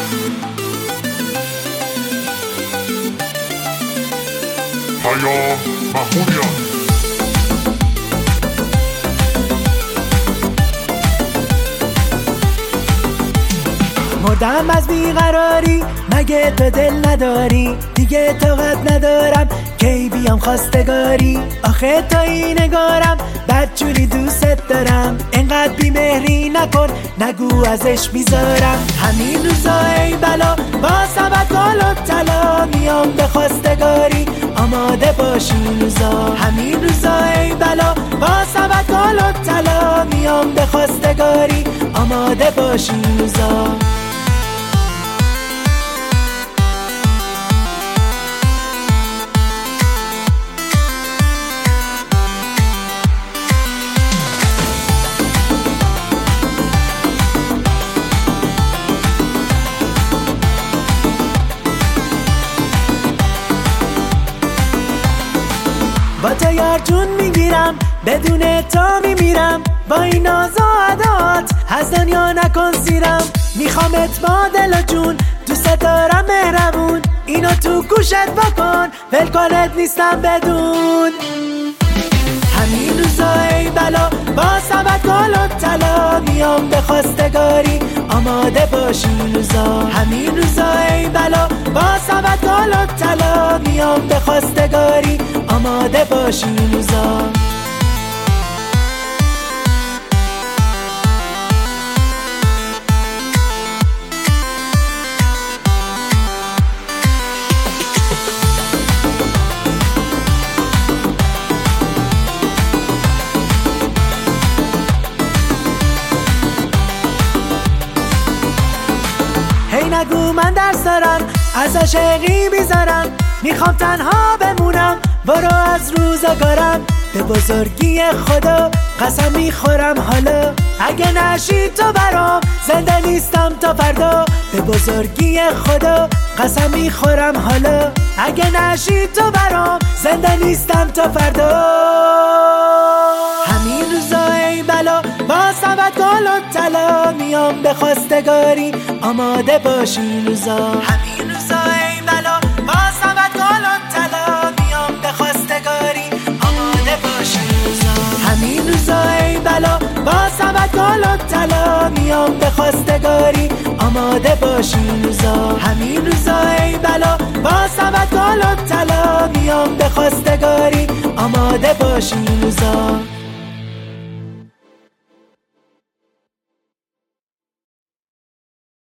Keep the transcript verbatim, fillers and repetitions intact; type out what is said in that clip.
پیام محمودیان. مردم از بیقراری، مگه تو دل نداری؟ دیگه طاقت ندارم کی بیام خواستگاری. آخه تو این نگارم بدجوری دوست دارم، انقدر بیمهری نکن نگو ازش بیزارم. همین روزا ای بلا با سبت گل و طلا میام به خواستگاری، آماده باشین روزا. همین روزا ای بلا با سبت گل و طلا میام به خواستگاری، آماده باشین روزا. با تو یار جون میگیرم، بدون تو میمیرم، با این ناز و عدات از دنیا نکن سیرم. میخوامت با دل و جون، دوست دارم مهربون، اینو تو گوشت بکن ولکنت نیستم بدون. همین روزا ای بلا با سبت گل و طلا میام به خواستگاری، آماده باشین روزا. همین روزا ای بلا با سبت گل و طلا میام به خواستگاری، آماده باشین روزا. هی نگو من درس دارم از عاشقی بیزارم، میخوام تنها بمونم برو از روزگارم. به بزرگی خدا قسم میخورم حالا، اگه نشی تو برام زنده نیستم تا فردا. به بزرگی خدا قسم میخورم حالا، اگه نشی تو برام زنده نیستم تا فردا. همین روزا ای بلا با سبت گل و طلا میام به خواستگاری، آماده باشین روزا. همین روزا ای بلا با سبت گل و طلا میام به خواستگاری، آماده باشین روزا. همین روزا ای بلا با سبت گل و طلا میام به خواستگاری، آماده باشین روزا. همین روزا ای بلا با سبت گل و طلا میام به خواستگاری، آماده باشین روزا.